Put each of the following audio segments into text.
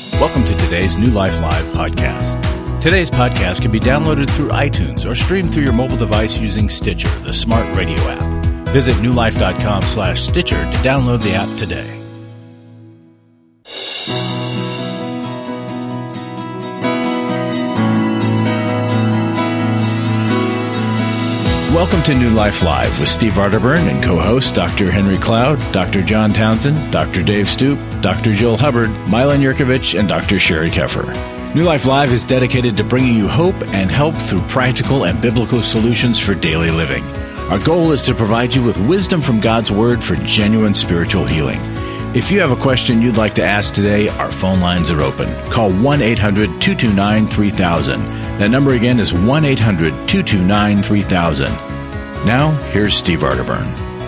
Welcome to today's New Life Live podcast. Today's podcast can be downloaded through iTunes or streamed through your mobile device using Stitcher, the smart radio app. Visit newlife.com/Stitcher to download the app today. Welcome to New Life Live with Steve Arterburn and co-hosts Dr. Henry Cloud, Dr. John Townsend, Dr. Dave Stoop, Dr. Joel Hubbard, Milan Yurkovich, and Dr. Sherry Keffer. New Life Live is dedicated to bringing you hope and help through practical and biblical solutions for daily living. Our goal is to provide you with wisdom from God's Word for genuine spiritual healing. If you have a question you'd like to ask today, our phone lines are open. Call 1-800-229-3000. That number again is 1-800-229-3000. Now, here's Steve Arterburn.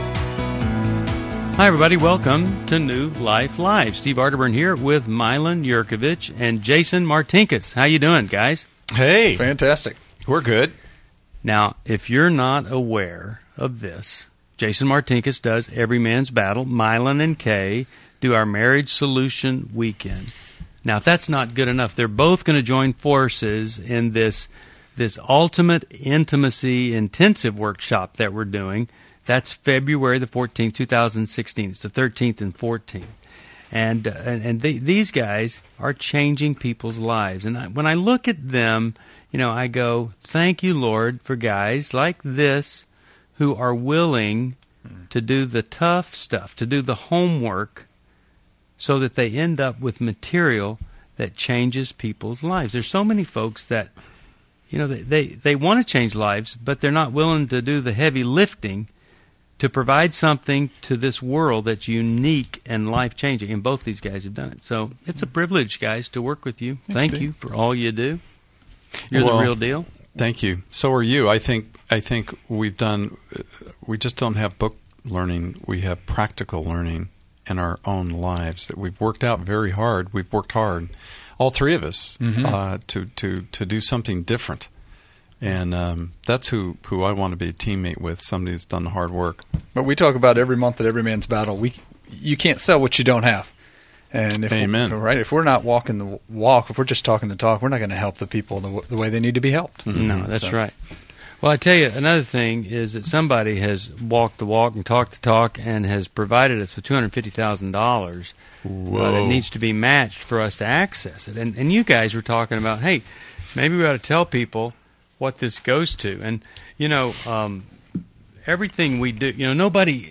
Hi, everybody. Welcome to New Life Live. Steve Arterburn here with Milan Yurkovich and Jason Martinkus. How you doing, guys? Hey. Fantastic. We're good. Now, if you're not aware of this, Jason Martinkus does Every Man's Battle. Milan and Kay do our Marriage Solution Weekend. Now, if that's not good enough, they're both going to join forces in this Ultimate Intimacy Intensive Workshop that we're doing. That's February the 14th, 2016. It's the 13th and 14th. And these guys are changing people's lives. And when I look at them, I go, thank you, Lord, for guys like this who are willing to do the tough stuff, to do the homework, so that they end up with material that changes people's lives. There's so many folks that, they want to change lives, but they're not willing to do the heavy lifting to provide something to this world that's unique and life-changing. And both these guys have done it. So it's a privilege, guys, to work with you. Thank you for all you do. You're the real deal. Thank you. So are you. I think we've done, we just don't have book learning. We have practical learning in our own lives that we've worked out very hard. We've worked hard, all three of us, to do something different. And that's who I want to be a teammate with, somebody who's done the hard work. But we talk about every month at Every Man's Battle. You can't sell what you don't have. And Amen. If we're not walking the walk, if we're just talking the talk, we're not going to help the people the way they need to be helped. Mm-hmm. No, that's right. Well, I tell you, another thing is that somebody has walked the walk and talked the talk and has provided us with $250,000 that needs to be matched for us to access it. And you guys were talking about, hey, maybe we ought to tell people what this goes to. And, everything we do, nobody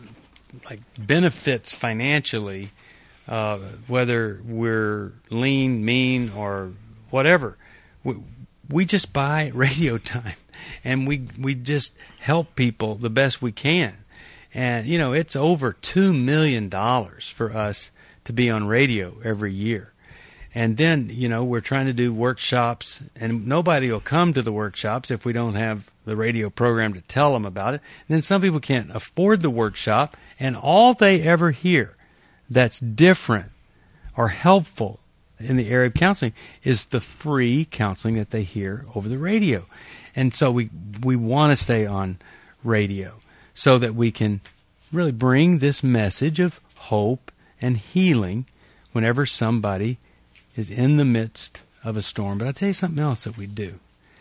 benefits financially, whether we're lean, mean, or whatever. We just buy radio time, and we just help people the best we can. And, it's over $2 million for us to be on radio every year. And then, we're trying to do workshops, and nobody will come to the workshops if we don't have the radio program to tell them about it. And then some people can't afford the workshop, and all they ever hear that's different or helpful in the area of counseling is the free counseling that they hear over the radio. And so we want to stay on radio so that we can really bring this message of hope and healing whenever somebody is in the midst of a storm. But I'll tell you something else that we do.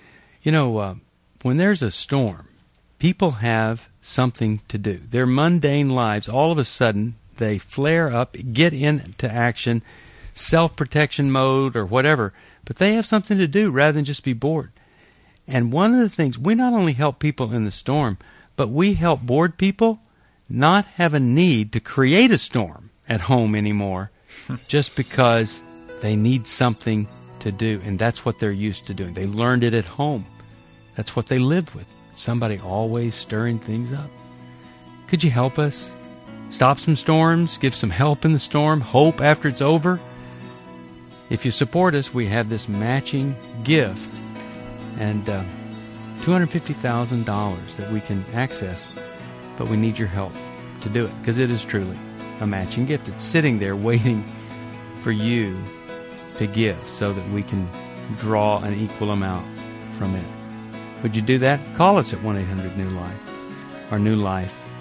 When there's a storm, people have something to do. Their mundane lives, all of a sudden, they flare up, get into action, self-protection mode or whatever, but they have something to do rather than just be bored. And one of the things, we not only help people in the storm, but we help bored people not have a need to create a storm at home anymore just because they need something to do, and that's what they're used to doing. They learned it at home. That's what they lived with. Somebody always stirring things up. Could you help us? Stop some storms, give some help in the storm, hope after it's over. If you support us, we have this matching gift and $250,000 that we can access, but we need your help to do it because it is truly a matching gift. It's sitting there waiting for you to give so that we can draw an equal amount from it. Would you do that? Call us at 1-800-NEW-LIFE or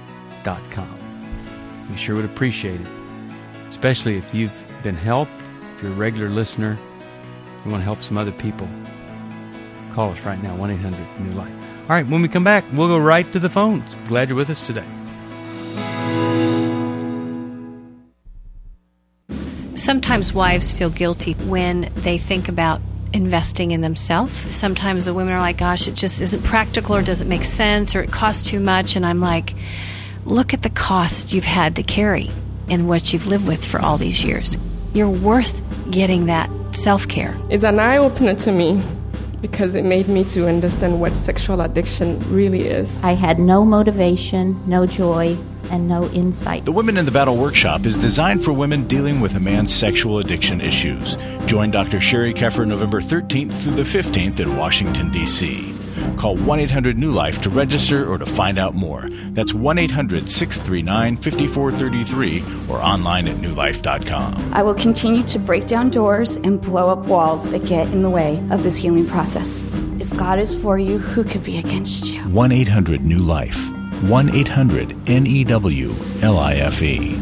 newlife.com. We sure would appreciate it, especially if you've been helped if you're a regular listener, you want to help some other people, call us right now, 1-800-NEW-LIFE. All right, when we come back, we'll go right to the phones. Glad you're with us today. Sometimes wives feel guilty when they think about investing in themselves. Sometimes the women are like, gosh, it just isn't practical or doesn't make sense or it costs too much. And I'm like, look at the cost you've had to carry and what you've lived with for all these years. You're worth getting that self-care. It's an eye-opener to me because it made me to understand what sexual addiction really is. I had no motivation, no joy, and no insight. The Women in the Battle workshop is designed for women dealing with a man's sexual addiction issues. Join Dr. Sherry Keffer November 13th through the 15th in Washington, D.C. Call 1-800-NEW-LIFE to register or to find out more. That's 1-800-639-5433 or online at newlife.com. I will continue to break down doors and blow up walls that get in the way of this healing process. If God is for you, who could be against you? 1-800-NEW-LIFE. 1-800-NEWLIFE.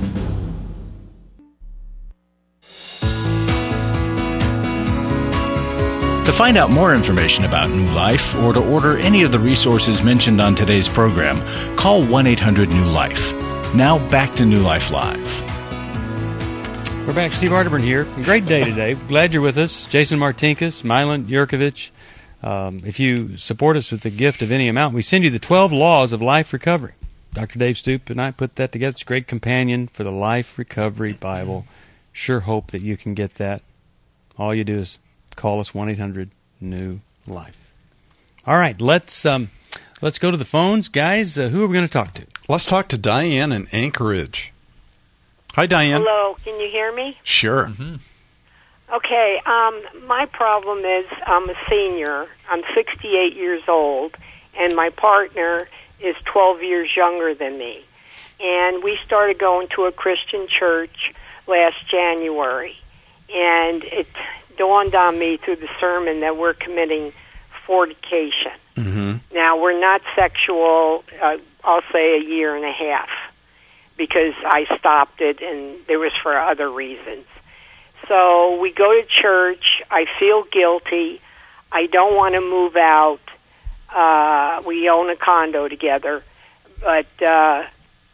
To find out more information about New Life or to order any of the resources mentioned on today's program, call 1-800-NEW-LIFE. Now back to New Life Live. We're back. Steve Arterburn here. Great day today. Glad you're with us. Jason Martinkus, Milan Yurkovich. If you support us with the gift of any amount, we send you the 12 Laws of Life Recovery. Dr. Dave Stoop and I put that together. It's a great companion for the Life Recovery Bible. Sure hope that you can get that. All you do is call us 1-800-NEW-LIFE. All right, let's go to the phones. Guys, who are we going to talk to? Let's talk to Diane in Anchorage. Hi, Diane. Hello, can you hear me? Sure. Mm-hmm. Okay, my problem is I'm a senior. I'm 68 years old, and my partner is 12 years younger than me. And we started going to a Christian church last January, and it dawned on me through the sermon that we're committing fornication. Mm-hmm. Now, we're not sexual, I'll say a year and a half, because I stopped it, and it was for other reasons. So we go to church. I feel guilty. I don't want to move out. We own a condo together, but I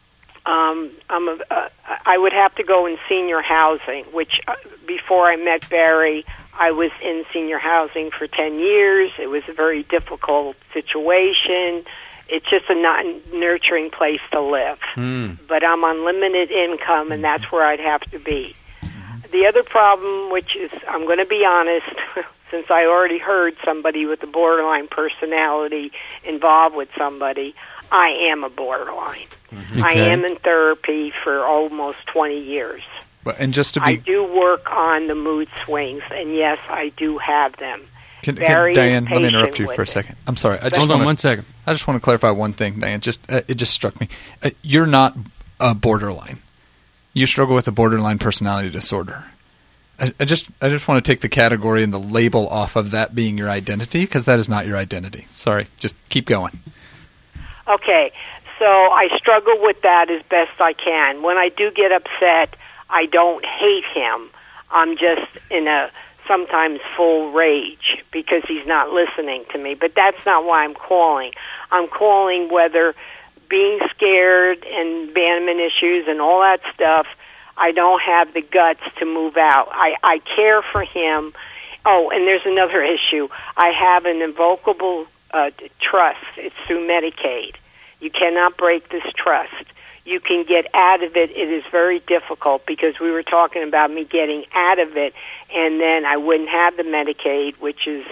would have to go in senior housing, which before I met Barry, I was in senior housing for 10 years. It was a very difficult situation. It's just a not nurturing place to live. But I'm on limited income, and that's where I'd have to be. The other problem, which is, I'm going to be honest, since I already heard somebody with a borderline personality involved with somebody, I am a borderline. Okay. I am in therapy for almost 20 years. And just to be, I do work on the mood swings, and yes, I do have them. Diane, let me interrupt you for a second. I'm sorry. Hold on 1 second. I just want to clarify one thing, Diane. It just struck me. You're not borderline. You struggle with a borderline personality disorder. I just want to take the category and the label off of that being your identity, because that is not your identity. Sorry. Just keep going. Okay. So I struggle with that as best I can. When I do get upset, I don't hate him. I'm just in a sometimes full rage because he's not listening to me. But that's not why I'm calling. I'm calling whether being scared and abandonment issues and all that stuff, I don't have the guts to move out. I care for him. Oh, and there's another issue. I have an invocable trust. It's through Medicaid. You cannot break this trust. You can get out of it. It is very difficult because we were talking about me getting out of it, and then I wouldn't have the Medicaid, which is,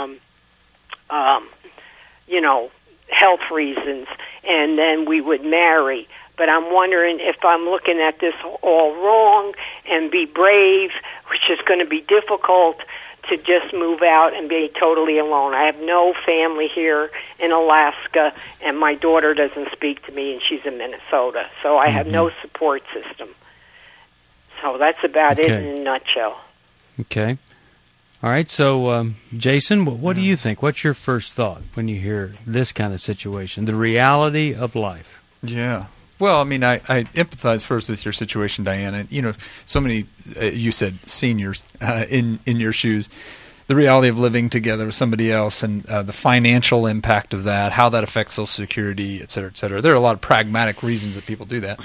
health reasons, and then we would marry. But I'm wondering if I'm looking at this all wrong and be brave, which is going to be difficult, to just move out and be totally alone. I have no family here in Alaska, and my daughter doesn't speak to me, and she's in Minnesota. So I have no support system. So that's about it in a nutshell. Okay. All right. So, Jason, what do you think? What's your first thought when you hear this kind of situation, the reality of life? Yeah. Well, I mean, I empathize first with your situation, Diane. And, so many, you said seniors in your shoes, the reality of living together with somebody else and the financial impact of that, how that affects Social Security, et cetera, et cetera. There are a lot of pragmatic reasons that people do that.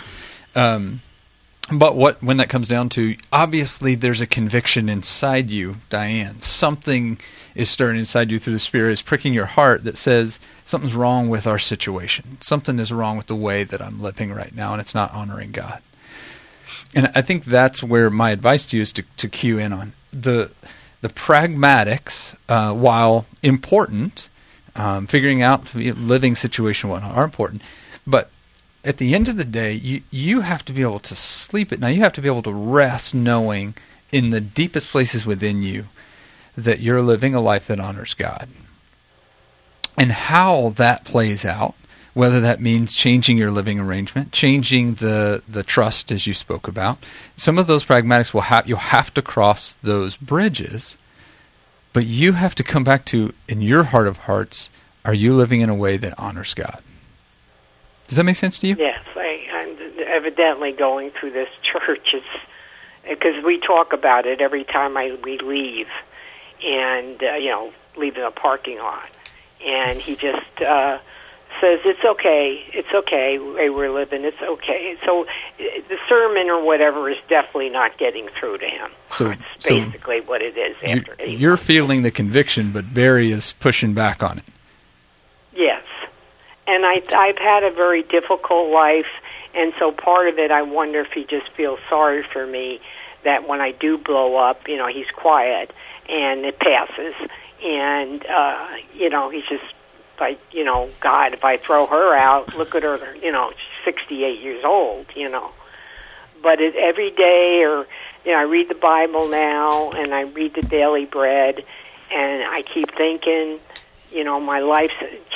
But when that comes down to, obviously there's a conviction inside you, Diane. Something is stirring inside you through the Spirit, is pricking your heart that says something's wrong with our situation. Something is wrong with the way that I'm living right now, and it's not honoring God. And I think that's where my advice to you is to cue in on. The pragmatics, while important, figuring out the living situation and whatnot are important, but at the end of the day, you have to be able to sleep at night. You have to be able to rest knowing in the deepest places within you that you're living a life that honors God. And how that plays out, whether that means changing your living arrangement, changing the trust as you spoke about, some of those pragmatics you'll have to cross those bridges, but you have to come back to, in your heart of hearts, are you living in a way that honors God? Does that make sense to you? Yes, I'm evidently going through this church. It's because we talk about it every time we leave, and leave in a parking lot, and he just says it's okay, way we're living, it's okay. So the sermon or whatever is definitely not getting through to him. So it's basically what it is. After you're feeling the conviction, but Barry is pushing back on it. Yes. And I've had a very difficult life, and so part of it, I wonder if he just feels sorry for me, that when I do blow up, he's quiet, and it passes. And, he's just like, God, if I throw her out, look at her, she's 68 years old, But every day, or, I read the Bible now, and I read the Daily Bread, and I keep thinking, my life's,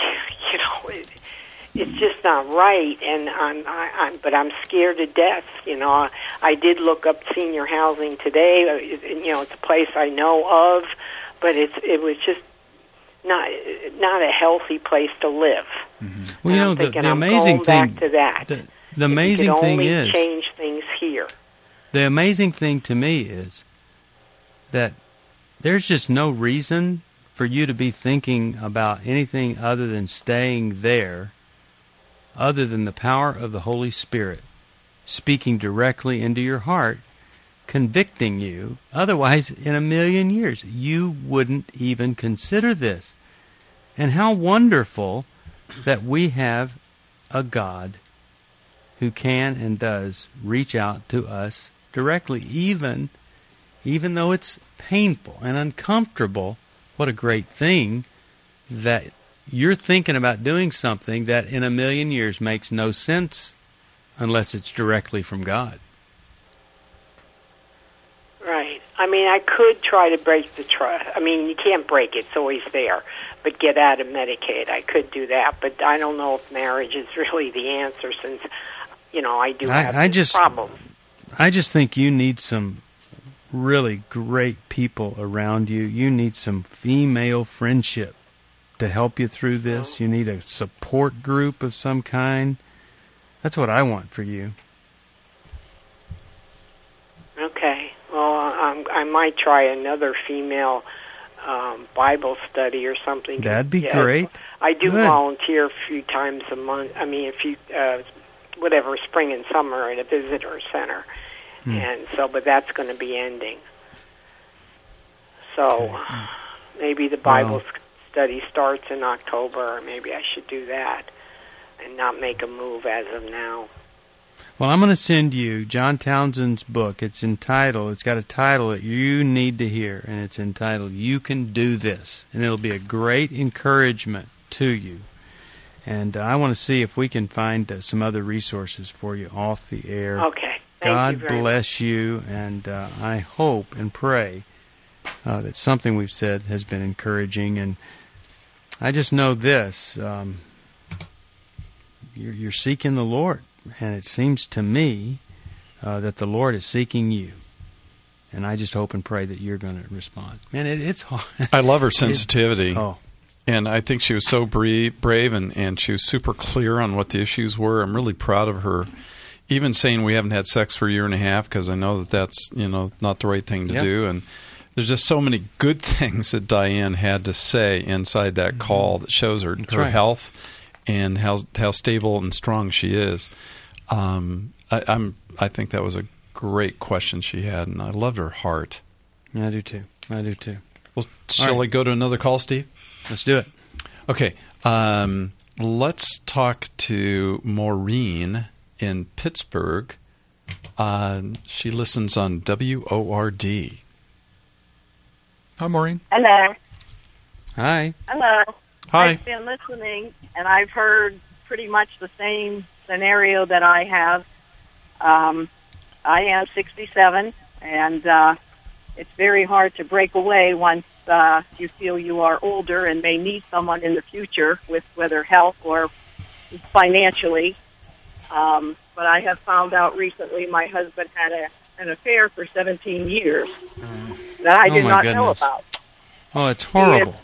it's just not right, and I'm scared to death. I did look up senior housing today. It's a place I know of, but it was just not a healthy place to live. Mm-hmm. Well, the amazing thing back to that. The amazing thing is change things here. The amazing thing to me is that there's just no reason for you to be thinking about anything other than staying there, other than the power of the Holy Spirit speaking directly into your heart, convicting you. Otherwise, in a million years, you wouldn't even consider this. And how wonderful that we have a God who can and does reach out to us directly, even though it's painful and uncomfortable. What a great thing that you're thinking about doing something that in a million years makes no sense unless it's directly from God. Right. I mean, I could try to break the trust. I mean, you can't break it. It's always there. But get out of Medicaid. I could do that. But I don't know if marriage is really the answer, since, I do have this problem. I just think you need some really great people around you. You need some female friendship to help you through this. You need a support group of some kind. That's what I want for you. Okay. Well, I might try another female Bible study or something. That'd be great. I do volunteer a few times a month. I mean, whatever, spring and summer at a visitor center. And so, but that's going to be ending. So maybe the Bible study starts in October, or maybe I should do that and not make a move as of now. Well, I'm going to send you John Townsend's book. It's got a title that you need to hear, and it's entitled, You Can Do This. And it'll be a great encouragement to you. And I want to see if we can find some other resources for you off the air. Okay. God bless you, and I hope and pray that something we've said has been encouraging. And I just know this, you're seeking the Lord, and it seems to me that the Lord is seeking you. And I just hope and pray that you're going to respond. Man, it's hard. I love her sensitivity. And I think she was so brave and she was super clear on what the issues were. I'm really proud of her. Even saying we haven't had sex for a year and a half, because I know that that's, not the right thing to do. And there's just so many good things that Diane had to say inside that call that shows her health and how stable and strong she is. I think that was a great question she had, and I loved her heart. I do too. Well, shall I go to another call, Steve? Let's do it. Okay. Let's talk to Maureen in Pittsburgh. She listens on WORD. Hi, Maureen. Hello. Hi. Hello. Hi. I've been listening, and I've heard pretty much the same scenario that I have. I am 67, and it's very hard to break away once you feel you are older and may need someone in the future, with whether health or financially. But I have found out recently my husband had an affair for 17 years that I did not know about. Oh, it's horrible.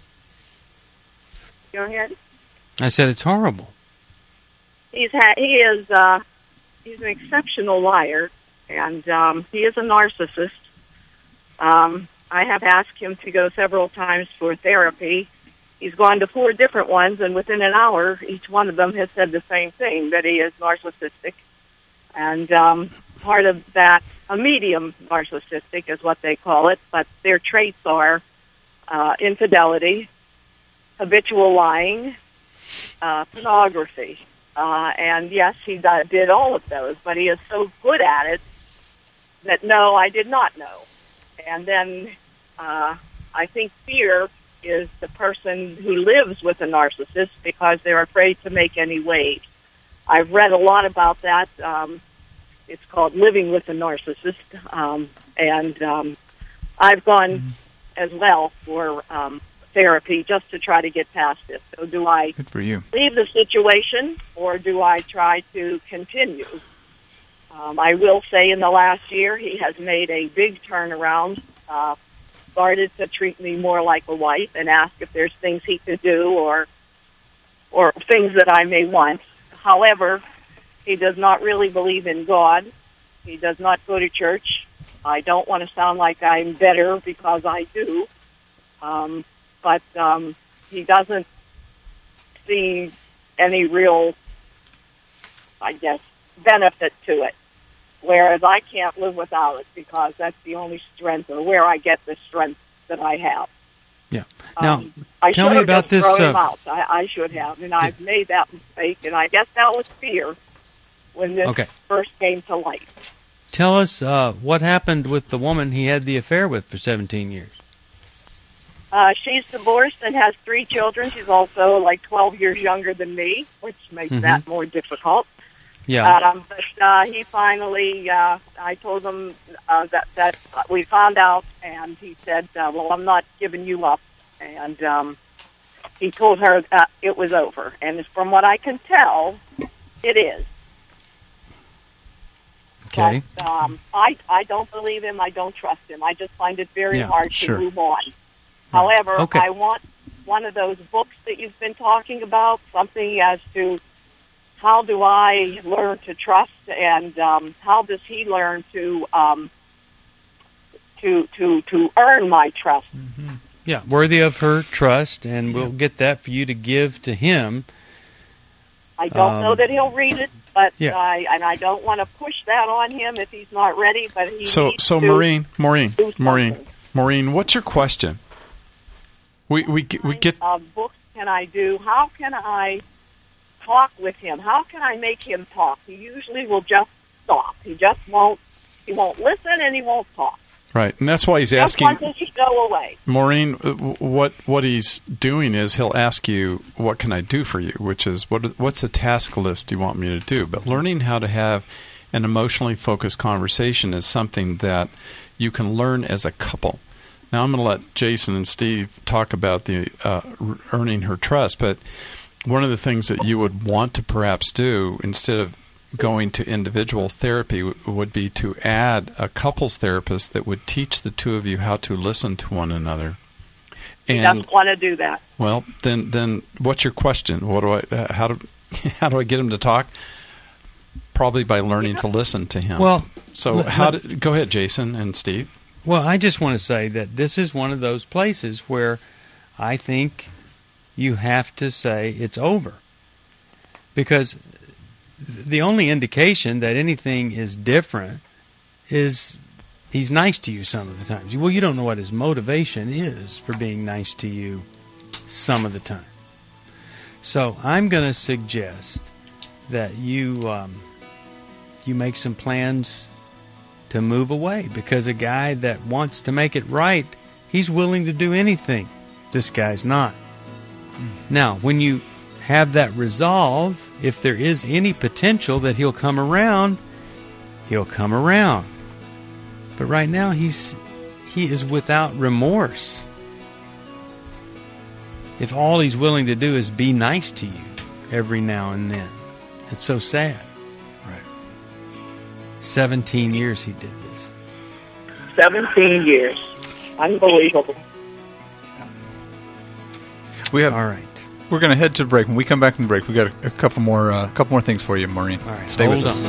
Go ahead. I said it's horrible. He is an exceptional liar, and he is a narcissist. I have asked him to go several times for therapy. He's gone to 4 different ones, and within an hour, each one of them has said the same thing, that he is narcissistic. And part of that, a medium narcissistic is what they call it, but their traits are infidelity, habitual lying, pornography. And yes, he did all of those, but he is so good at it that no, I did not know. And then I think fear is the person who lives with a narcissist because they're afraid to make any waves. I've read a lot about that. It's called Living with a Narcissist. And I've gone as well for therapy just to try to get past it. So do I Good for you. leave the situation, or do I try to continue? I will say in the last year he has made a big turnaround, started to treat me more like a wife and ask if there's things he could do or things that I may want. However, he does not really believe in God. He does not go to church. I don't want to sound like I'm better because I do. But he doesn't see any real, I guess, benefit to it. Whereas I can't live without it because that's the only strength, or where I get the strength that I have. Yeah. Now, I tell me about this. Throw him out. I should have, and I've made that mistake, and I guess that was fear when this first came to light. Tell us what happened with the woman he had the affair with for 17 years. She's divorced and has 3 children. She's also like 12 years younger than me, which makes that more difficult. Yeah. But he finally, I told him that we found out, and he said, well, I'm not giving you up. And he told her that it was over. And from what I can tell, it is. Okay. But, I don't believe him. I don't trust him. I just find it very hard to move on. However, I want one of those books that you've been talking about, something as to how do I learn to trust, and how does he learn to earn my trust? Mm-hmm. Yeah, worthy of her trust, and we'll get that for you to give to him. I don't know that he'll read it, but I don't want to push that on him if he's not ready. But he needs to Maureen, what's your question? We get books can I do? How can I talk with him? How can I make him talk? He usually will just stop. He just won't. He won't listen, and he won't talk. Right, and that's why he's asking. Why does he go away? Maureen, what he's doing is he'll ask you, "What can I do for you?" Which is, what's the task list you want me to do? But learning how to have an emotionally focused conversation is something that you can learn as a couple. Now, I'm going to let Jason and Steve talk about the earning her trust, but one of the things that you would want to perhaps do instead of going to individual therapy would be to add a couples therapist that would teach the two of you how to listen to one another. He doesn't want to do that. Well, then what's your question? How do I get him to talk? Probably by learning to listen to him. Well, so go ahead, Jason and Steve. Well, I just want to say that this is one of those places where I think you have to say it's over. Because the only indication that anything is different is he's nice to you some of the times. Well, you don't know what his motivation is for being nice to you some of the time. So I'm going to suggest that you make some plans to move away, because a guy that wants to make it right, he's willing to do anything. This guy's not. Now, when you have that resolve, if there is any potential that he'll come around, he'll come around. But right now, he is without remorse. If all he's willing to do is be nice to you every now and then, it's so sad. Right. 17 years he did this. 17 years. Unbelievable. We have. All right. We're going to head to break. When we come back from the break, we got a couple more things for you, Maureen. All right. Stay with us.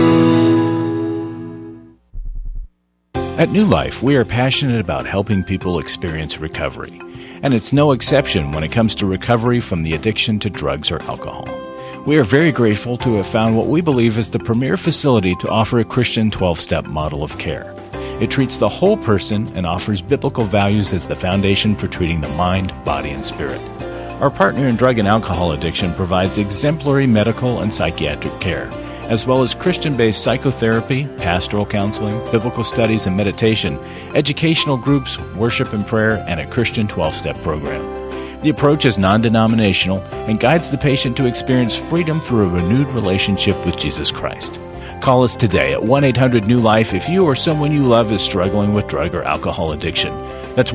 At New Life, we are passionate about helping people experience recovery. And it's no exception when it comes to recovery from the addiction to drugs or alcohol. We are very grateful to have found what we believe is the premier facility to offer a Christian 12-step model of care. It treats the whole person and offers biblical values as the foundation for treating the mind, body, and spirit. Our partner in drug and alcohol addiction provides exemplary medical and psychiatric care, as well as Christian-based psychotherapy, pastoral counseling, biblical studies and meditation, educational groups, worship and prayer, and a Christian 12-step program. The approach is non-denominational and guides the patient to experience freedom through a renewed relationship with Jesus Christ. Call us today at 1-800-NEW-LIFE if you or someone you love is struggling with drug or alcohol addiction. That's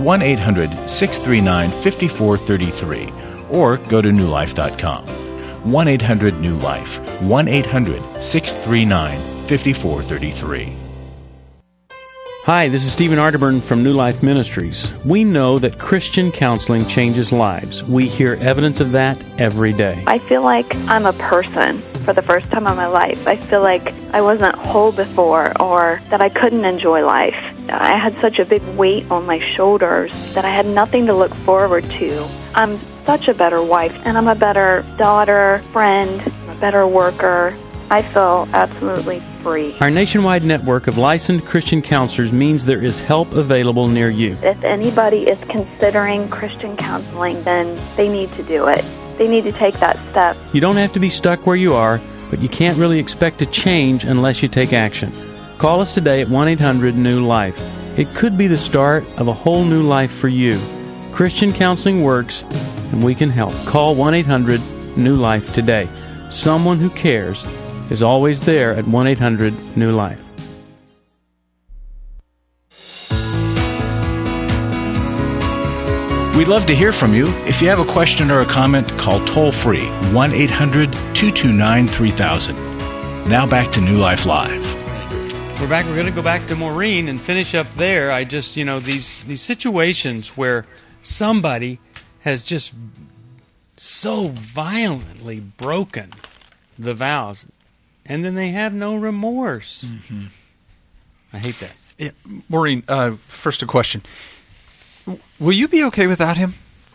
1-800-639-5433. Or go to newlife.com. 1-800-NEW-LIFE. 1-800-639-5433. Hi, this is Stephen Arterburn from New Life Ministries. We know that Christian counseling changes lives. We hear evidence of that every day. I feel like I'm a person for the first time in my life. I feel like I wasn't whole before, or that I couldn't enjoy life. I had such a big weight on my shoulders that I had nothing to look forward to. I'm such a better wife, and I'm a better daughter, friend, a better worker. I feel absolutely free. Our nationwide network of licensed Christian counselors means there is help available near you. If anybody is considering Christian counseling, then they need to do it. They need to take that step. You don't have to be stuck where you are, but you can't really expect to change unless you take action. Call us today at 1-800-NEW-LIFE. It could be the start of a whole new life for you. Christian counseling works, and we can help. Call 1-800-NEW-LIFE today. Someone who cares is always there at 1-800-NEW-LIFE. We'd love to hear from you. If you have a question or a comment, call toll-free 1-800-229-3000. Now back to New Life Live. We're back. We're going to go back to Maureen and finish up there. I just, these situations where somebody has just so violently broken the vows, and then they have no remorse. Mm-hmm. I hate that. Yeah. Maureen, first a question. Will you be okay without him?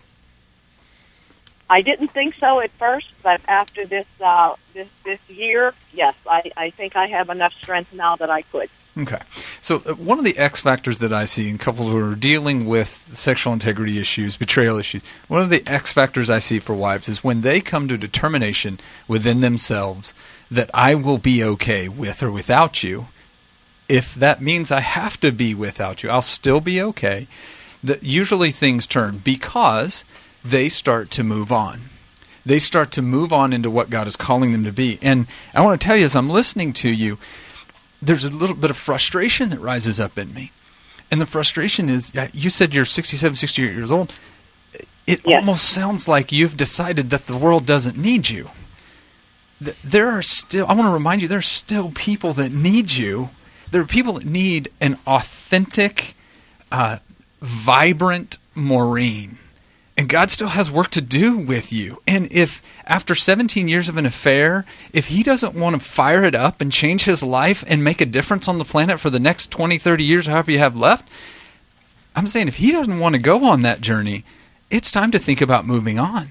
I didn't think so at first, but after this year, yes, I think I have enough strength now that I could. Okay. So one of the X factors that I see in couples who are dealing with sexual integrity issues, betrayal issues, one of the X factors I see for wives is when they come to determination within themselves that I will be okay with or without you. If that means I have to be without you, I'll still be okay. That usually things turn because they start to move on. They start to move on into what God is calling them to be. And I want to tell you, as I'm listening to you, there's a little bit of frustration that rises up in me. And the frustration is, you said you're 67, 68 years old. It almost sounds like you've decided that the world doesn't need you. There are still, I want to remind you, there are still people that need you. There are people that need an authentic, vibrant Maureen. And God still has work to do with you. And if after 17 years of an affair, if he doesn't want to fire it up and change his life and make a difference on the planet for the next 20, 30 years, however you have left, I'm saying if he doesn't want to go on that journey, it's time to think about moving on.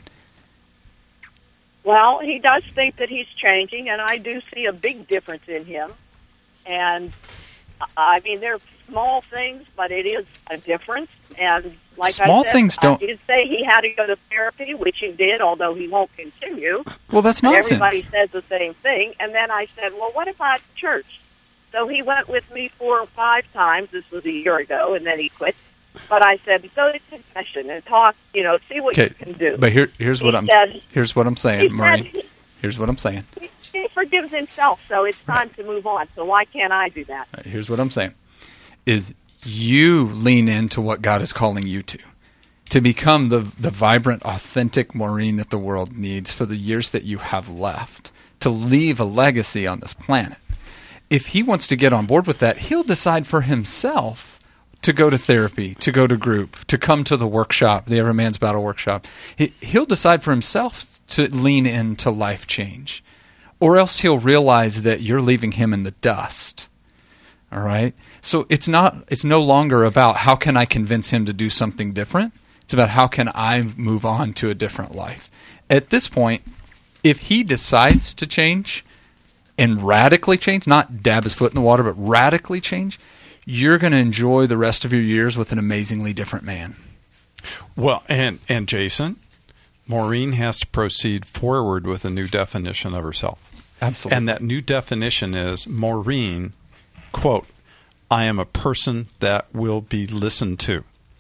Well, he does think that he's changing, and I do see a big difference in him. And, I mean, they're small things, but it is a difference. And like Small I said, things don't... I did say he had to go to therapy, which he did, although he won't continue. Well, that's But nonsense. everybody says the same thing. And then I said, well, what about church? So he went with me 4 or 5 times. This was a year ago, and then he quit. But I said, go to confession and talk, see what you can do. But here's what I'm saying, Maureen. Said, Here's what I'm saying. He forgives himself, so it's time to move on. So why can't I do that? Here's what I'm saying. Is you lean into what God is calling you to become the vibrant, authentic Maureen that the world needs for the years that you have left, to leave a legacy on this planet. If he wants to get on board with that, he'll decide for himself to go to therapy, to go to group, to come to the workshop, the Every Man's Battle workshop. He'll decide for himself to lean into life change. Or else he'll realize that you're leaving him in the dust. All right? So it's no longer about how can I convince him to do something different. It's about how can I move on to a different life. At this point, if he decides to change and radically change, not dab his foot in the water, but radically change, you're going to enjoy the rest of your years with an amazingly different man. Well, and Jason, Maureen has to proceed forward with a new definition of herself. Absolutely. And that new definition is Maureen, quote, I am a person that will be listened to.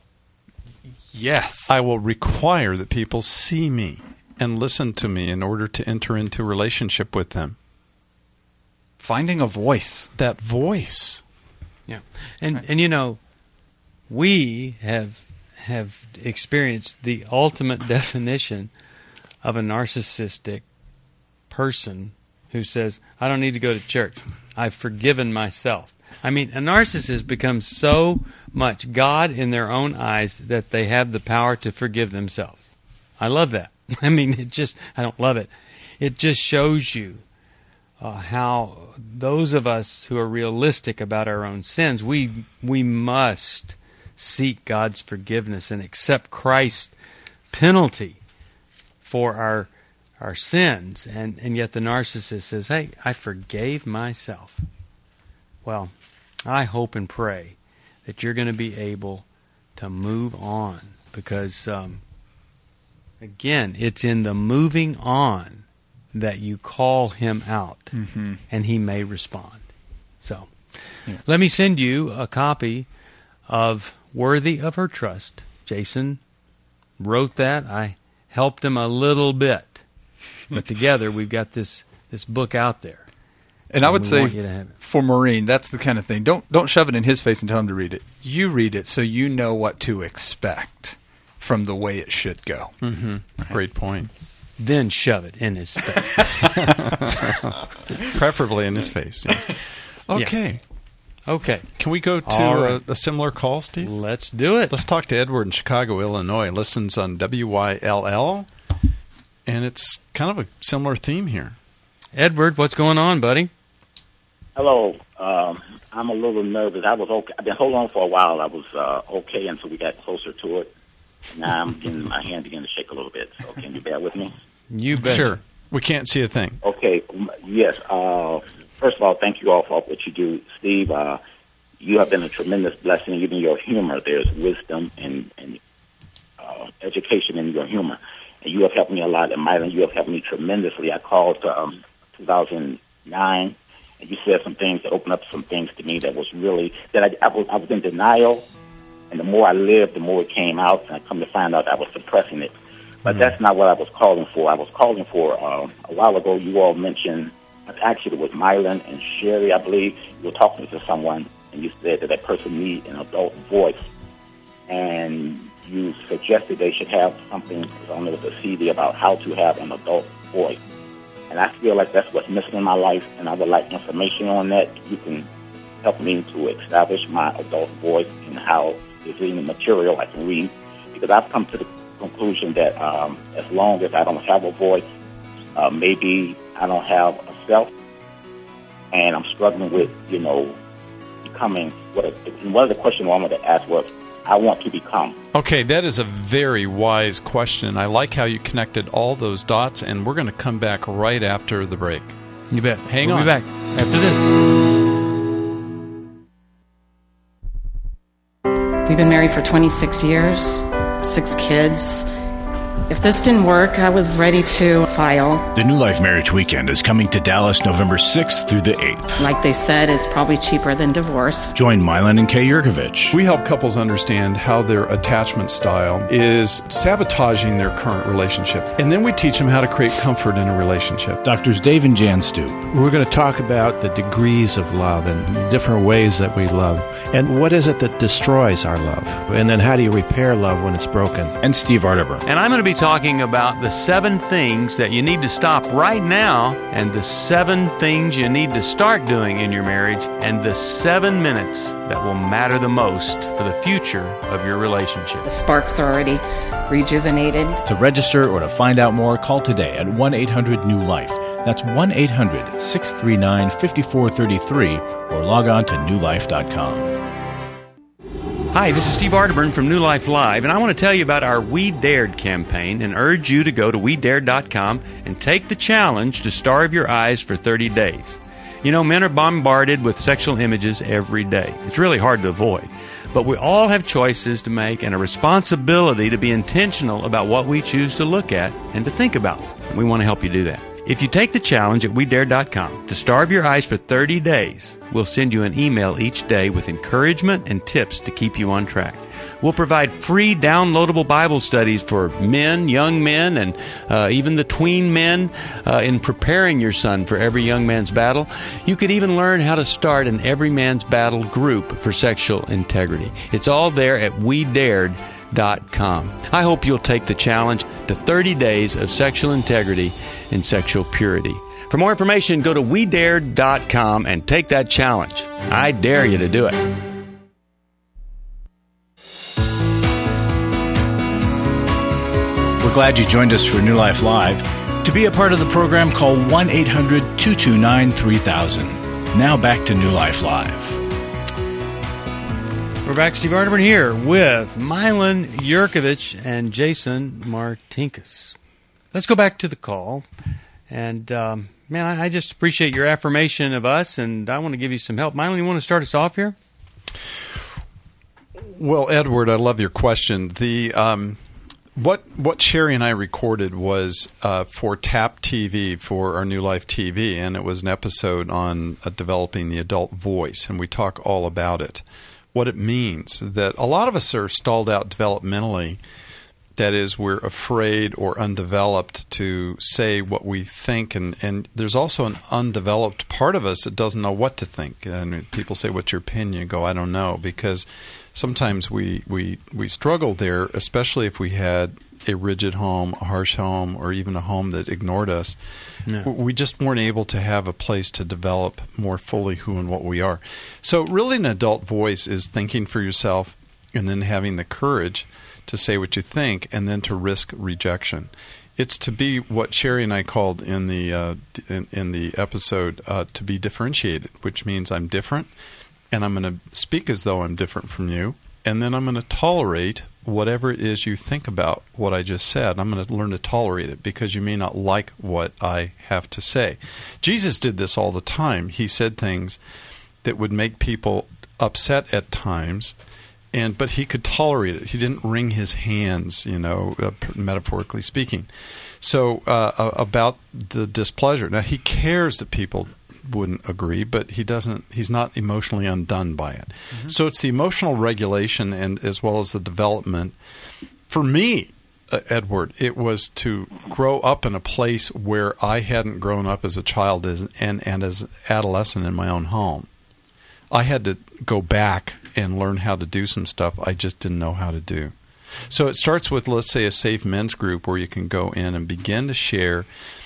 Yes. I will require that people see me and listen to me in order to enter into a relationship with them. Finding a voice. That voice. Yeah. And we have experienced the ultimate definition of a narcissistic person who says, I don't need to go to church. I've forgiven myself. I mean, a narcissist becomes so much God in their own eyes that they have the power to forgive themselves. I love that. I mean, I don't love it. It just shows you how those of us who are realistic about our own sins, we must seek God's forgiveness and accept Christ's penalty for our sins. And yet the narcissist says, hey, I forgave myself. Well, I hope and pray that you're going to be able to move on because, again, it's in the moving on that you call him out, and he may respond. So, Let me send you a copy of Worthy of Her Trust. Jason wrote that. I helped him a little bit. But together, we've got this book out there. And I would say for Maureen, that's the kind of thing. Don't shove it in his face and tell him to read it. You read it so you know what to expect from the way it should go. Mm-hmm. Right? Great point. Then shove it in his face. Preferably in his face. Yes. Okay. Yeah. Okay. Can we go to a similar call, Steve? Let's do it. Let's talk to Edward in Chicago, Illinois. Listens on WYLL, and it's kind of a similar theme here. Edward, what's going on, buddy? Hello. I'm a little nervous. I was okay. I've been holding on for a while. I was okay until we got closer to it. Now I'm getting my hand begin to shake a little bit. So can you bear with me? You bet. Sure. We can't see a thing. Okay. Yes. First of all, thank you all for what you do. Steve, you have been a tremendous blessing. Even your humor, there's wisdom and education in your humor. And you have helped me a lot. And Mylan, you have helped me tremendously. I called 2009, and you said some things that opened up some things to me that was really, that I was in denial. And the more I lived, the more it came out. And I come to find out I was suppressing it. But that's not what I was calling for. I was calling for, a while ago, you all mentioned, actually it was Mylan and Sherry, I believe. You were talking to someone, and you said that person needs an adult voice. And you suggested they should have something on the CD about how to have an adult voice. And I feel like that's what's missing in my life, and I would like information on that. You can help me to establish my adult voice and how, if any material I can read because I've come to the conclusion that as long as I don't have a voice, maybe I don't have a self, and I'm struggling with, becoming one of the questions I wanted to ask was, I want to become. Okay, that is a very wise question. I like how you connected all those dots, and we're going to come back right after the break. You bet. Hang on. We'll be back after this. We've been married for 26 years, 6 kids. If this didn't work, I was ready to file. The New Life Marriage Weekend is coming to Dallas November 6th through the 8th. Like they said, it's probably cheaper than divorce. Join Milan and Kay Yurkovich. We help couples understand how their attachment style is sabotaging their current relationship. And then we teach them how to create comfort in a relationship. Doctors Dave and Jan Stoop. We're going to talk about the degrees of love and different ways that we love. And what is it that destroys our love? And then how do you repair love when it's broken? And Steve Arterburn. And I'm going to be talking about the 7 things that you need to stop right now, and the 7 things you need to start doing in your marriage, and the 7 minutes that will matter the most for the future of your relationship. The sparks are already rejuvenated. To register or to find out more, call today at 1-800-NEW-LIFE. That's 1-800-639-5433, or log on to newlife.com. Hi, this is Steve Arterburn from New Life Live, and I want to tell you about our We Dared campaign and urge you to go to WeDared.com and take the challenge to starve your eyes for 30 days. Men are bombarded with sexual images every day. It's really hard to avoid. But we all have choices to make and a responsibility to be intentional about what we choose to look at and to think about. And we want to help you do that. If you take the challenge at WeDare.com to starve your eyes for 30 days, we'll send you an email each day with encouragement and tips to keep you on track. We'll provide free downloadable Bible studies for men, young men, and even the tween men in preparing your son for every young man's battle. You could even learn how to start an Every Man's Battle group for sexual integrity. It's all there at WeDared.com. I hope you'll take the challenge to 30 days of sexual integrity and sexual purity. For more information, go to WeDared.com and take that challenge. I dare you to do it. We're glad you joined us for New Life Live. To be a part of the program, call 1-800-229-3000. Now back to New Life Live. We're back. Steve Arterburn here with Milan Yurkovich and Jason Martinkus. Let's go back to the call. And, I just appreciate your affirmation of us, and I want to give you some help. Milan, you want to start us off here? Well, Edward, I love your question. What Sherry and I recorded was for TAP TV, for our New Life TV, and it was an episode on developing the adult voice, and we talk all about it. What it means, that a lot of us are stalled out developmentally. That is, we're afraid or undeveloped to say what we think, and there's also an undeveloped part of us that doesn't know what to think. And people say, "What's your opinion?" You go, "I don't know," because sometimes we struggle there, especially if we had a rigid home, a harsh home, or even a home that ignored us. Yeah. We just weren't able to have a place to develop more fully who and what we are. So really an adult voice is thinking for yourself and then having the courage to say what you think and then to risk rejection. It's to be what Sherry and I called in the episode to be differentiated, which means I'm different and I'm going to speak as though I'm different from you, and then I'm going to tolerate whatever it is you think about what I just said. I'm going to learn to tolerate it because you may not like what I have to say. Jesus did this all the time. He said things that would make people upset at times, but he could tolerate it. He didn't wring his hands, metaphorically speaking. So about the displeasure. Now, he cares that people wouldn't agree, but he's not emotionally undone by it. Mm-hmm. So it's the emotional regulation and as well as the development. For me, Edward, it was to grow up in a place where I hadn't grown up as a child and as an adolescent in my own home. I had to go back and learn how to do some stuff I just didn't know how to do. So it starts with, let's say, a safe men's group where you can go in and begin to share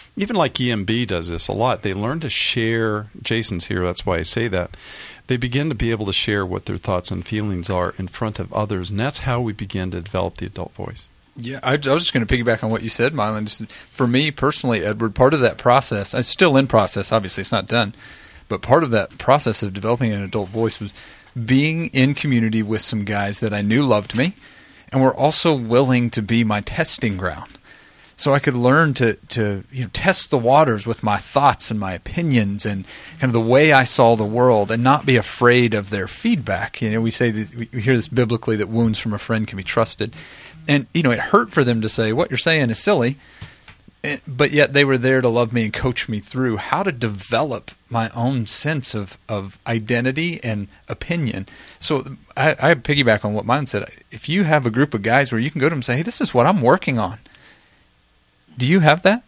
even like EMB does this a lot. They learn to share. Jason's here, that's why I say that. They begin to be able to share what their thoughts and feelings are in front of others, and that's how we begin to develop the adult voice. Yeah, I was just going to piggyback on what you said, Mylan. Just for me personally, Edward, part of that process, I'm still in process, obviously it's not done, but part of that process of developing an adult voice was being in community with some guys that I knew loved me and were also willing to be my testing ground. So I could learn to test the waters with my thoughts and my opinions and kind of the way I saw the world, and not be afraid of their feedback. We say that we hear this biblically, that wounds from a friend can be trusted, and it hurt for them to say what you're saying is silly, but yet they were there to love me and coach me through how to develop my own sense of identity and opinion. So I piggyback on what mine said. If you have a group of guys where you can go to them and say, "Hey, this is what I'm working on." Do you have that?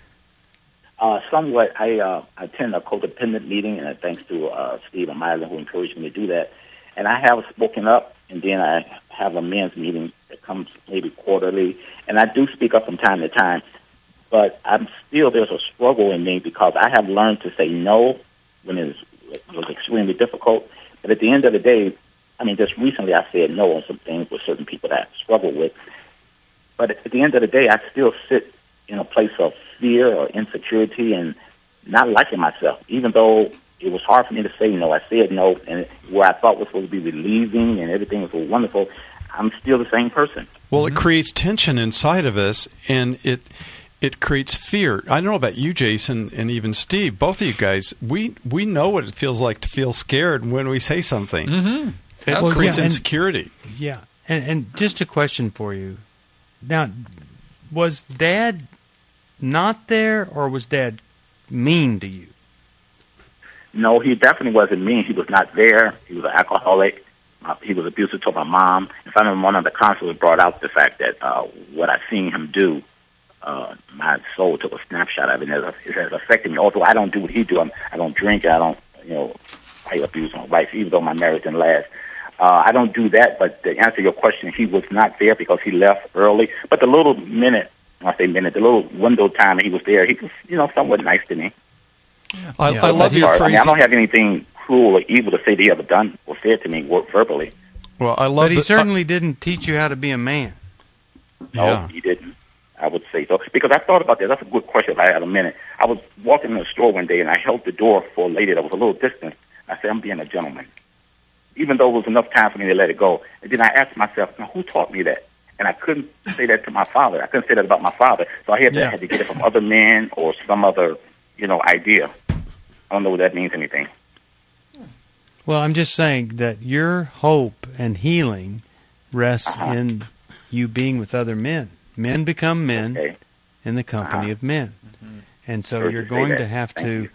Somewhat. I attend a codependent meeting, and thanks to Steve and Mylan who encouraged me to do that. And I have spoken up, and then I have a men's meeting that comes maybe quarterly, and I do speak up from time to time. But there's a struggle in me because I have learned to say no when it was extremely difficult. But at the end of the day, just recently I said no on some things with certain people that I struggle with. But at the end of the day, I still sit in a place of fear or insecurity and not liking myself. Even though it was hard for me to say no, I said no, and where I thought was supposed to be relieving and everything was so wonderful, I'm still the same person. Well, it creates tension inside of us, and it creates fear. I don't know about you, Jason, and even Steve, both of you guys, we know what it feels like to feel scared when we say something. Mm-hmm. It creates insecurity. And just a question for you. Now, was Dad not there, or was Dad mean to you? No, he definitely wasn't mean. He was not there. He was an alcoholic. He was abusive to my mom. In fact, one of the counselors brought out the fact that what I seen him do, my soul took a snapshot of it, and it has affected me. Although I don't do what he do, I don't drink, I don't, I abuse my wife, even though my marriage didn't last. I don't do that, but to answer your question, he was not there because he left early. But the little the little window time he was there, he was, somewhat nice to me. I love your phrase. I don't have anything cruel or evil to say that he ever done or said to me verbally. Well, I love. But he certainly didn't teach you how to be a man. No, he didn't. I would say so. Because I thought about that. That's a good question if I had a minute. I was walking in the store one day, and I held the door for a lady that was a little distant. I said, "I'm being a gentleman." Even though it was enough time for me to let it go. And then I asked myself, now, who taught me that? And I couldn't say that to my father. I couldn't say that about my father. So I had to get it from other men or some other, idea. I don't know what that means anything. Well, I'm just saying that your hope and healing rests in you being with other men. Men become men in the company of men. Mm-hmm. And so you're going to have to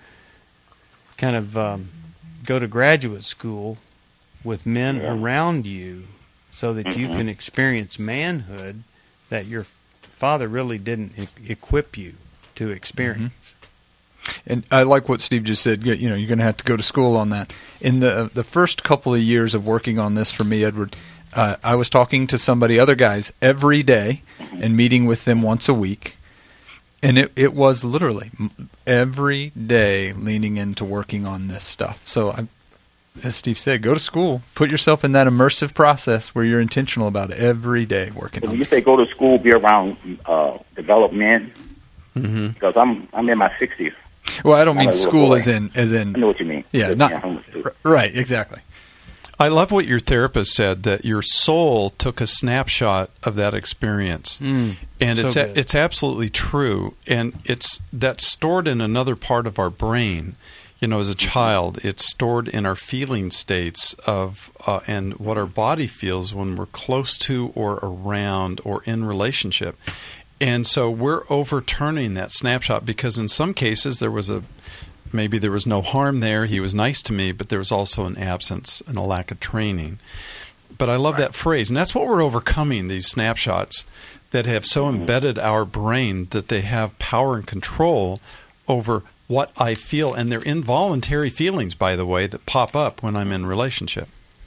kind of go to graduate school with men around you so that you can experience manhood that your father really didn't equip you to experience. And I like what Steve just said. You're going to have to go to school on that. In the first couple of years of working on this for me, Edward, I was talking to other guys every day and meeting with them once a week. And it was literally every day leaning into working on this stuff. So as Steve said, go to school. Put yourself in that immersive process where you're intentional about it every day working on it. When you say go to school, be around developed men, because I'm in my 60s. Well, I don't mean school as in. I know what you mean. Yeah, right, exactly. I love what your therapist said, that your soul took a snapshot of that experience. And it's absolutely true. And that's stored in another part of our brain. As a child, it's stored in our feeling states of and what our body feels when we're close to or around or in relationship. And so we're overturning that snapshot because in some cases maybe there was no harm there. He was nice to me, but there was also an absence and a lack of training. But I love that phrase. And that's what we're overcoming, these snapshots that have so embedded our brain that they have power and control over what I feel, and they're involuntary feelings, by the way, that pop up when I'm in relationship.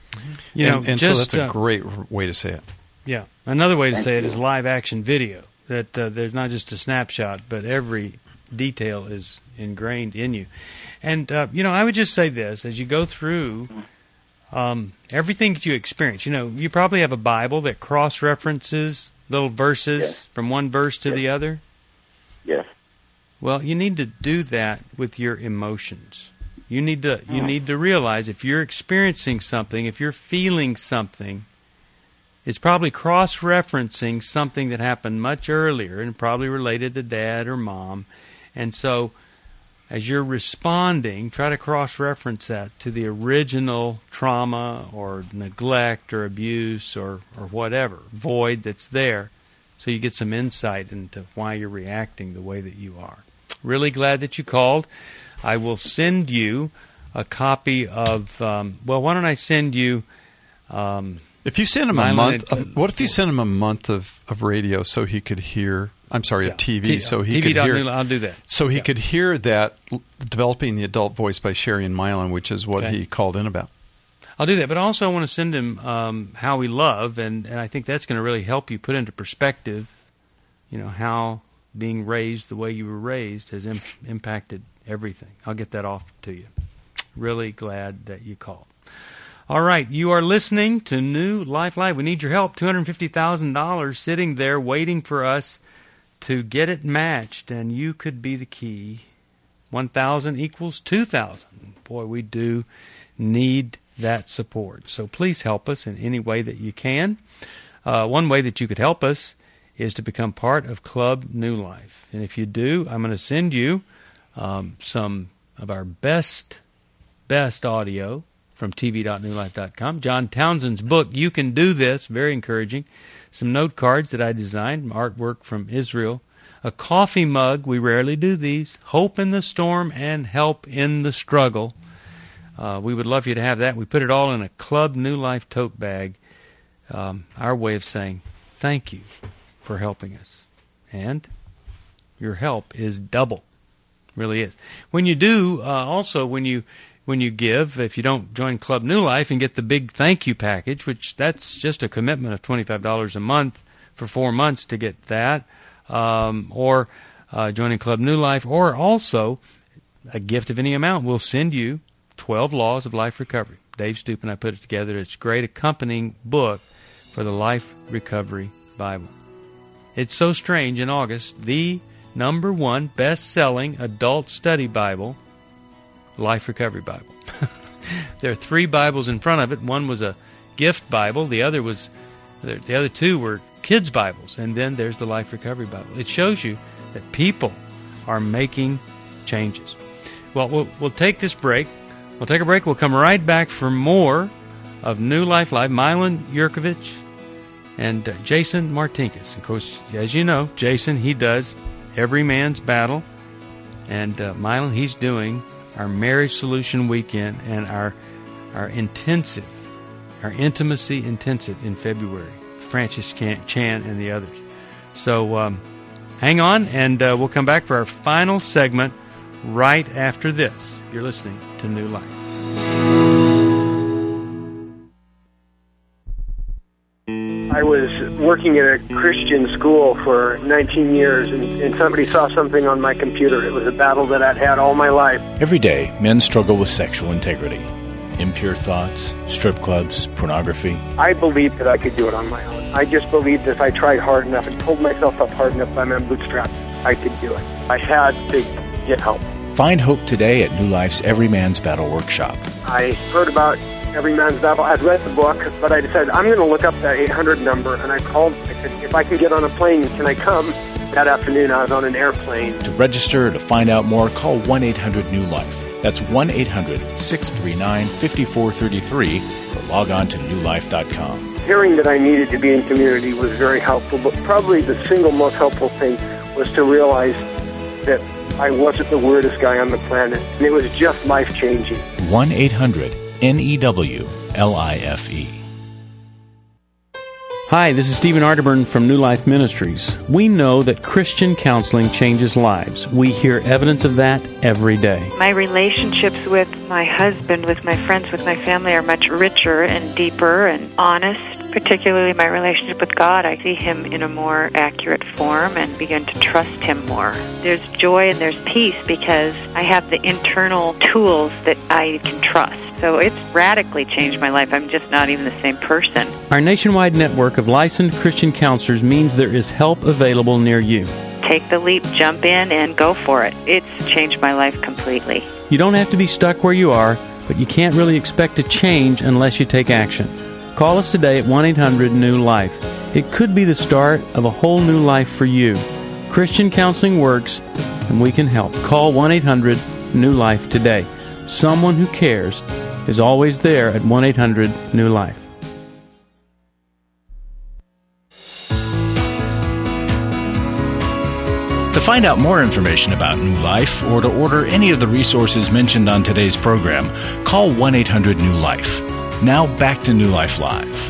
And so that's a great way to say it. Yeah. Another way to say it is live action video, that there's not just a snapshot, but every detail is ingrained in you. And, I would just say this, as you go through everything that you experience, you probably have a Bible that cross-references little verses from one verse to the other. Yes. Well, you need to do that with your emotions. You need to realize if you're experiencing something, if you're feeling something, it's probably cross-referencing something that happened much earlier and probably related to Dad or Mom. And so as you're responding, try to cross-reference that to the original trauma or neglect or abuse or whatever, void that's there, so you get some insight into why you're reacting the way that you are. Really glad that you called. I will send you a copy of, why don't I send you... if you send him a month, what if you send him a month of radio so he could hear... I'm sorry, of TV, so he could hear... I'll do that. So he could hear that Developing the Adult Voice by Sherry and Mylon, which is what he called in about. I'll do that, but also I want to send him How We Love, and I think that's going to really help you put into perspective, how being raised the way you were raised has impacted everything. I'll get that off to you. Really glad that you called. All right, you are listening to New Life Live. We need your help. $250,000 sitting there waiting for us to get it matched, and you could be the key. 1,000 equals 2,000. Boy, we do need that support. So please help us in any way that you can. One way that you could help us is to become part of Club New Life. And if you do, I'm going to send you some of our best audio from tv.newlife.com. John Townsend's book, You Can Do This, very encouraging. Some note cards that I designed, artwork from Israel. A coffee mug, we rarely do these. Hope in the storm and help in the struggle. We would love you to have that. We put it all in a Club New Life tote bag. Our way of saying thank you for helping us. And your help is double. Really is. When you do, also when you give, if you don't join Club New Life and get the big thank you package, which that's just a commitment of $25 a month for 4 months to get that, or joining Club New Life, or also a gift of any amount, we'll send you 12 Laws of Life Recovery. Dave Stoop and I put it together. It's a great accompanying book for the Life Recovery Bible. It's so strange. In August, the #1 best-selling adult study Bible, Life Recovery Bible. There are 3 Bibles in front of it. One was a gift Bible. The other 2 were kids' Bibles. And then there's the Life Recovery Bible. It shows you that people are making changes. Well, we'll take this break. We'll take a break. We'll come right back for more of New Life Live. Mylon Yurkovich and Jason Martinkus. Of course, as you know, Jason, he does Every Man's Battle. And Mylon, he's doing our Marriage Solution Weekend and our intensive, our Intimacy Intensive in February. Francis Chan and the others. So hang on, and we'll come back for our final segment right after this. You're listening to New Life. I was working at a Christian school for 19 years, and somebody saw something on my computer. It was a battle that I'd had all my life. Every day, men struggle with sexual integrity. Impure thoughts, strip clubs, pornography. I believed that I could do it on my own. I just believed if I tried hard enough and pulled myself up hard enough by my bootstraps, I could do it. I had to get help. Find hope today at New Life's Every Man's Battle Workshop. I heard about Every Man's Battle. I'd read the book, but I decided I'm going to look up that 800 number, and I called. I said, if I can get on a plane, can I come? That afternoon, I was on an airplane. To register or to find out more, call 1-800-NEW-LIFE. That's 1-800-639-5433, or log on to newlife.com. Hearing that I needed to be in community was very helpful, but probably the single most helpful thing was to realize that I wasn't the weirdest guy on the planet, and it was just life-changing. 1-800-NEWLIFE. Hi, this is Stephen Arterburn from New Life Ministries. We know that Christian counseling changes lives. We hear evidence of that every day. My relationships with my husband, with my friends, with my family are much richer and deeper and honest particularly my relationship with God. I see Him in a more accurate form and begin to trust Him more. There's joy and there's peace because I have the internal tools that I can trust. So it's radically changed my life. I'm just not even the same person. Our nationwide network of licensed Christian counselors means there is help available near you. Take the leap, jump in, and go for it. It's changed my life completely. You don't have to be stuck where you are, but you can't really expect to change unless you take action. Call us today at 1-800-NEW-LIFE. It could be the start of a whole new life for you. Christian counseling works, and we can help. Call 1-800-NEW-LIFE today. Someone who cares is always there at 1-800-NEW-LIFE. To find out more information about New Life or to order any of the resources mentioned on today's program, call 1-800-NEW-LIFE. Now back to New Life Live.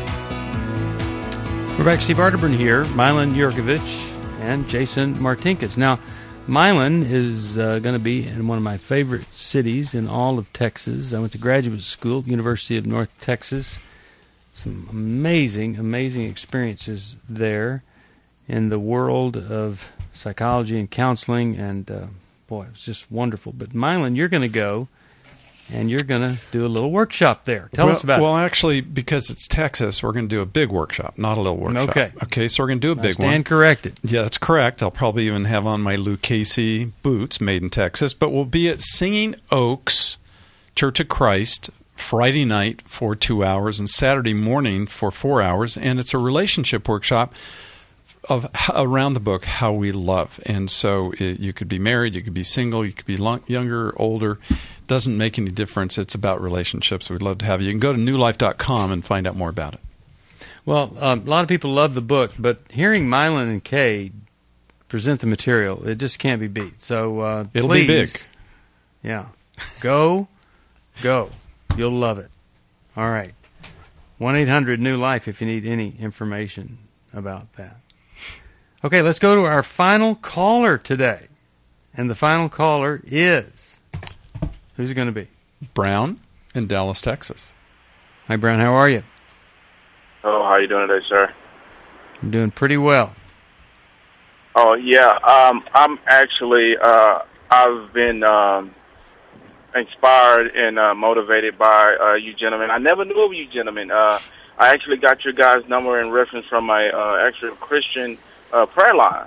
We're back. Steve Arterburn here, Milan Yurkovich, and Jason Martinkus. Now, Milan is going to be in one of my favorite cities in all of Texas. I went to graduate school at the University of North Texas. Some amazing, amazing experiences there in the world of psychology and counseling, and boy, it was just wonderful. But Milan, you're going to go, and you're going to do a little workshop there. Tell us about it. Well, actually, because it's Texas, we're going to do a big workshop, not a little workshop. Okay, so we're going to do a big one. Stand corrected. Yeah, that's correct. I'll probably even have on my Lucchese boots made in Texas, but we'll be at Singing Oaks Church of Christ Friday night for 2 hours and Saturday morning for 4 hours, and it's a relationship workshop of around the book, How We Love. And so you could be married, you could be single, you could be younger, older. Doesn't make any difference. It's about relationships. We'd love to have you. You can go to newlife.com and find out more about it. Well, a lot of people love the book, but hearing Milan and Kay present the material, it just can't be beat. So it'll please, be big. Yeah. Go. You'll love it. All right. 1-800-NEW-LIFE if you need any information about that. Okay, let's go to our final caller today. And the final caller is... Who's it going to be? Brown in Dallas, Texas. Hi, Brown. How are you? Oh, how are you doing today, sir? I'm doing pretty well. Oh, yeah. I'm actually... I've been inspired and motivated by you gentlemen. I never knew of you gentlemen. I actually got your guys' number in reference from my actual Christian prayer line.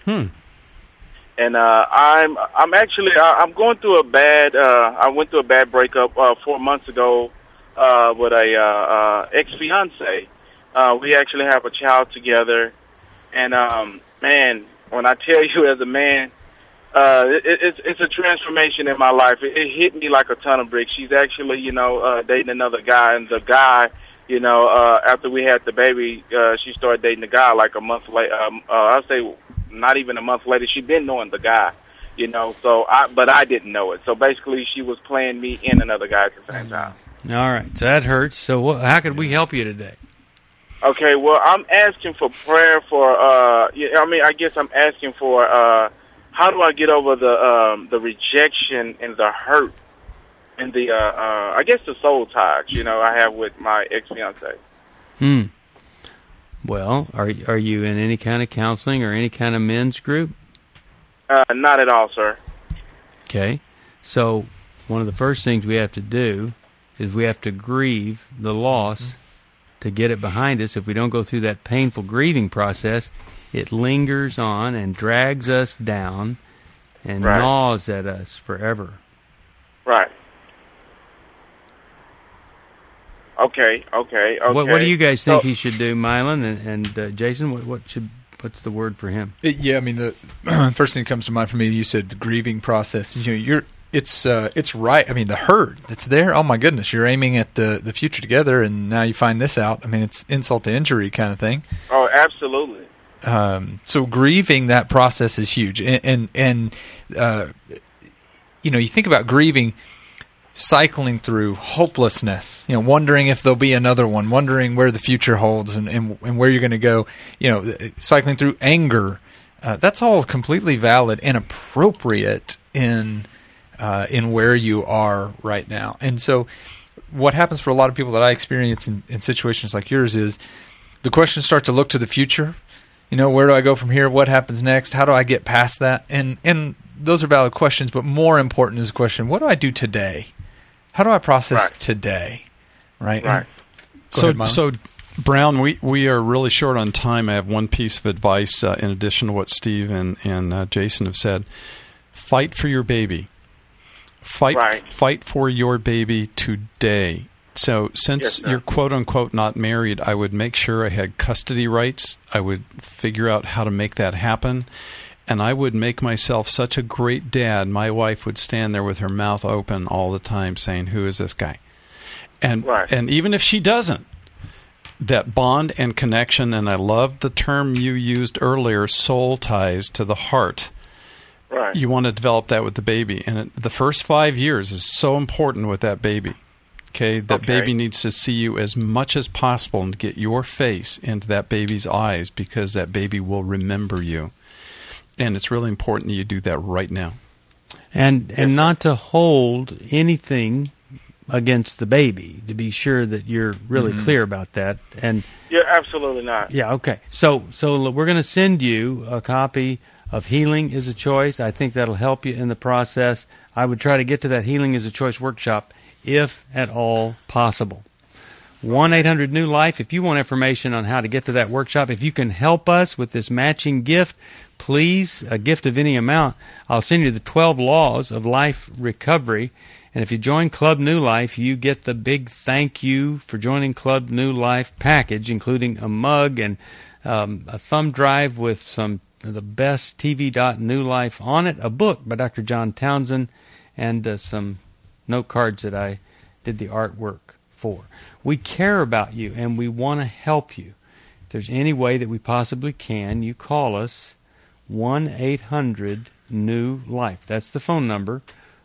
And I'm going through a bad. I went through a bad breakup 4 months ago with a ex-fiance. We actually have a child together, and man, when I tell you as a man, it's a transformation in my life. It hit me like a ton of bricks. She's actually, dating another guy, and the guy, after we had the baby, she started dating the guy like a month later. I'll say not even a month later. She'd been knowing the guy, but I didn't know it. So basically, she was playing me and another guy at the same time. All right, so that hurts. So how could we help you today? Okay, well, I'm asking for prayer for. I guess I'm asking for. How do I get over the rejection and the hurt and the I guess the soul ties I have with my ex-fiance? Well, are you in any kind of counseling or any kind of men's group? Not at all, sir. Okay, so one of the first things we have to do is we have to grieve the loss to get it behind us. If we don't go through that painful grieving process, it lingers on and drags us down and gnaws at us forever. Right. Okay. What do you guys think he should do, Milan and Jason? What's the word for him? The first thing that comes to mind for me, you said the grieving process. It's right. The hurt that's there. Oh my goodness, you're aiming at the future together, and now you find this out. It's insult to injury kind of thing. Oh, absolutely. So grieving that process is huge, and you think about grieving, cycling through hopelessness, wondering if there'll be another one, wondering where the future holds and where you're going to go, cycling through anger. That's all completely valid and appropriate in where you are right now. And so what happens for a lot of people that I experience in situations like yours is the questions start to look to the future. Where do I go from here? What happens next? How do I get past that? And those are valid questions, but more important is the question, what do I do today? How do I process today? Right. Right. So Brown, we are really short on time. I have one piece of advice in addition to what Steve and Jason have said. Fight for your baby. Fight for your baby today. So since you're quote-unquote not married, I would make sure I had custody rights. I would figure out how to make that happen. And I would make myself such a great dad, my wife would stand there with her mouth open all the time saying, who is this guy? And even if she doesn't, that bond and connection, and I love the term you used earlier, soul ties to the heart. Right. You want to develop that with the baby. And the first 5 years is so important with that baby. Okay, that baby needs to see you as much as possible and get your face into that baby's eyes, because that baby will remember you. And it's really important that you do that right now. And not to hold anything against the baby, to be sure that you're really clear about that. And absolutely not. Yeah, okay. So we're going to send you a copy of Healing is a Choice. I think that'll help you in the process. I would try to get to that Healing is a Choice workshop if at all possible. 1-800-NEW-LIFE. If you want information on how to get to that workshop, if you can help us with this matching gift, please, a gift of any amount, I'll send you the 12 Laws of Life Recovery. And if you join Club New Life, you get the big thank you for joining Club New Life package, including a mug and a thumb drive with some of the best TV.New Life on it, a book by Dr. John Townsend, and some note cards that I did the artwork for. We care about you, and we want to help you. If there's any way that we possibly can, you call us, 1-800-NEW-LIFE. That's the phone number,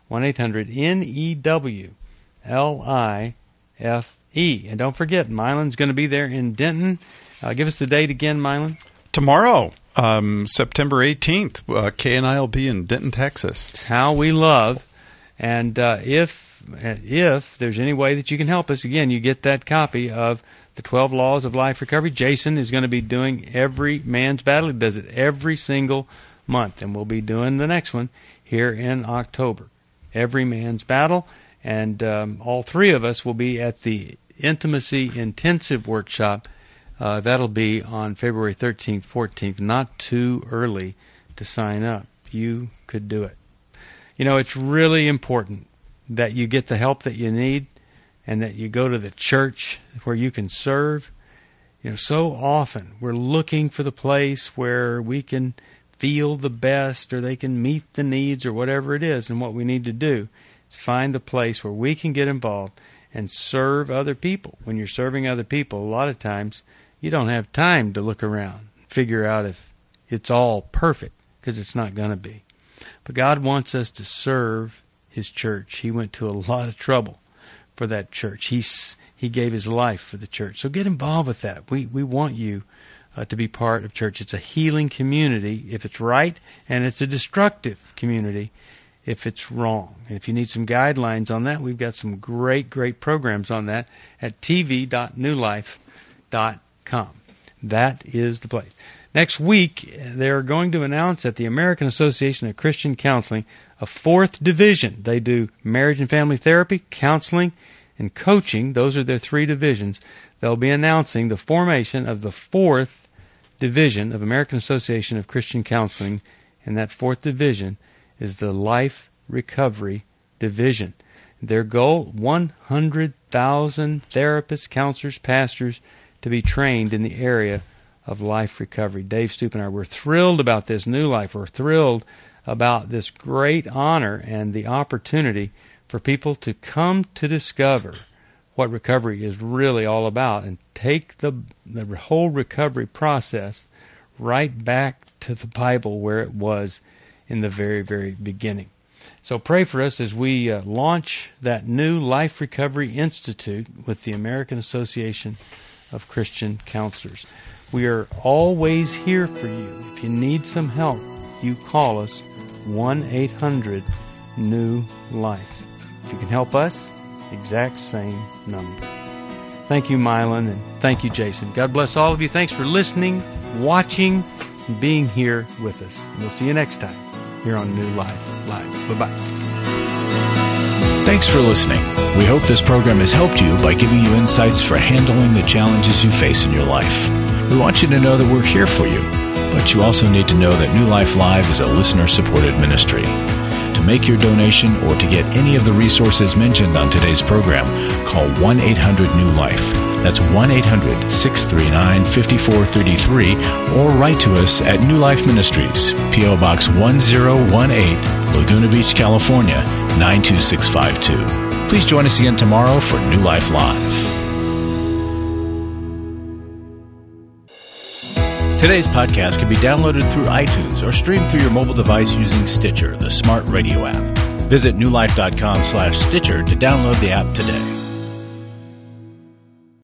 1-800-NEWLIFE. And don't forget, Mylan's going to be there in Denton. Give us the date again, Mylan. Tomorrow, September 18th, Kay and I will be in Denton, Texas. It's how we love. And if there's any way that you can help us, again, you get that copy of the 12 Laws of Life Recovery. Jason is going to be doing Every Man's Battle. He does it every single month, and we'll be doing the next one here in October. Every Man's Battle, and all three of us will be at the Intimacy Intensive Workshop. That'll be on February 13th, 14th. Not too early to sign up. You could do it. It's really important that you get the help that you need and that you go to the church where you can serve. So often we're looking for the place where we can feel the best, or they can meet the needs, or whatever it is. And what we need to do is find the place where we can get involved and serve other people. When you're serving other people, a lot of times you don't have time to look around and figure out if it's all perfect, because it's not going to be. But God wants us to serve His church. He went to a lot of trouble for that church. He gave His life for the church. So get involved with that. We want you to be part of church. It's a healing community if it's right, and it's a destructive community if it's wrong. And if you need some guidelines on that, we've got some great programs on that at tv.newlife.com. That is the place. Next week, they're going to announce at the American Association of Christian Counseling a 4th division. They do marriage and family therapy, counseling, and coaching. Those are their 3 divisions. They'll be announcing the formation of the 4th division of American Association of Christian Counseling, and that 4th division is the Life Recovery Division. Their goal, 100,000 therapists, counselors, pastors to be trained in the area of life recovery. Dave Stoop and I, we're thrilled about this New Life. We're thrilled about this great honor and the opportunity for people to come to discover what recovery is really all about and take the whole recovery process right back to the Bible where it was in the very, very beginning. So pray for us as we launch that new Life Recovery Institute with the American Association of Christian Counselors. We are always here for you. If you need some help, you call us 1-800-NEW-LIFE. If you can help us, exact same number. Thank you, Mylon, and thank you, Jason. God bless all of you. Thanks for listening, watching, and being here with us. And we'll see you next time here on New Life Live. Bye-bye. Thanks for listening. We hope this program has helped you by giving you insights for handling the challenges you face in your life. We want you to know that we're here for you, but you also need to know that New Life Live is a listener-supported ministry. To make your donation or to get any of the resources mentioned on today's program, call 1-800-NEW-LIFE. That's 1-800-639-5433, or write to us at New Life Ministries, P.O. Box 1018, Laguna Beach, California, 92652. Please join us again tomorrow for New Life Live. Today's podcast can be downloaded through iTunes or streamed through your mobile device using Stitcher, the smart radio app. Visit newlife.com/Stitcher to download the app today.